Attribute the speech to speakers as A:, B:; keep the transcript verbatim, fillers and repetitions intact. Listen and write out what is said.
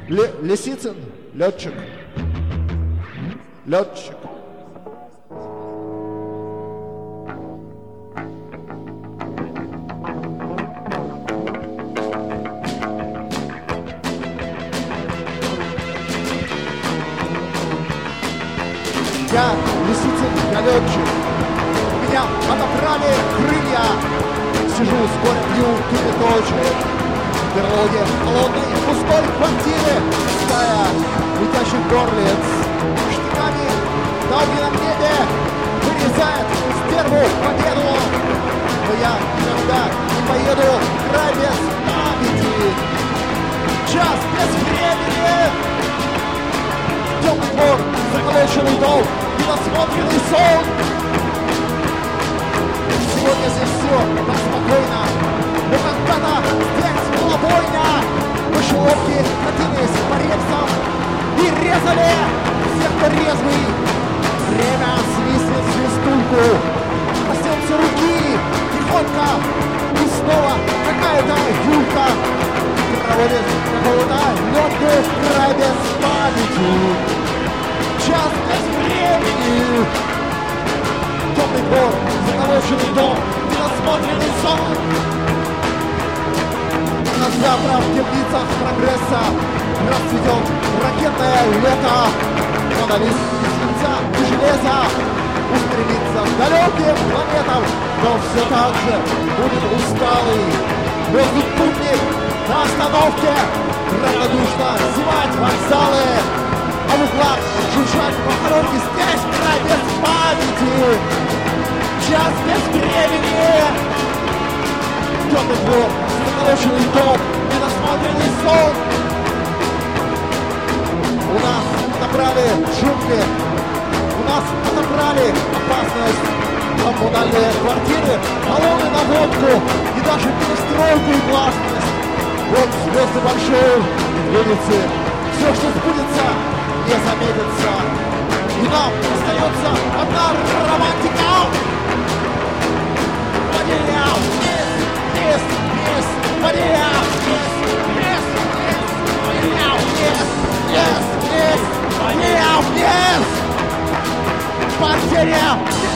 A: Ле- Лисицын, летчик. Летчик. Я Лисицын, я летчик. Меня отобрали крылья. Сижу с горем, пью кипяточек. В берлоге холодной пустой квартиры стая летящих горлиц. Штыками на огненном небе вырезает стерву победу. Но я никогда не поеду в край без памяти. Час без времени. Темный двор, заколоченный дом, недосмотренный сон. Сегодня здесь все так спокойно, но когда-то здесь была бойня. Мышеловки катились по рельсам и резали всех, кто резвый. Время свистнет свистульку, коснется руки, тихонько, и снова какая-то Юлька проводит какого-то легкую край без памяти. Час без времени. Темный двор, заколоченный дом, недосмотренный сон. На завтра в теплицах прогресса расцветет ракетное лето. Монолит из свинца и железа устремится к далеким планетам, но все так же будет усталый воздух-путник на остановке, равнодушно зевать вокзалы, а в углах жужжать похоронки. Здесь край без памяти. Час без времени. Темный двор, заколоченный дом, недосмотренный сон. У нас отобрали джунгли, у нас отобрали опасность, коммунальные квартиры, талоны на водку и даже перестройку и гласность. Вот звезды большие, медведицы, все, что сбудется, не заметится. И нам остается одна романтика. Ванилья, yes, yes, yes, ванилья, yes, yes, yes, ванилья, yes, yes, yes, ванилья, yes. Потеря.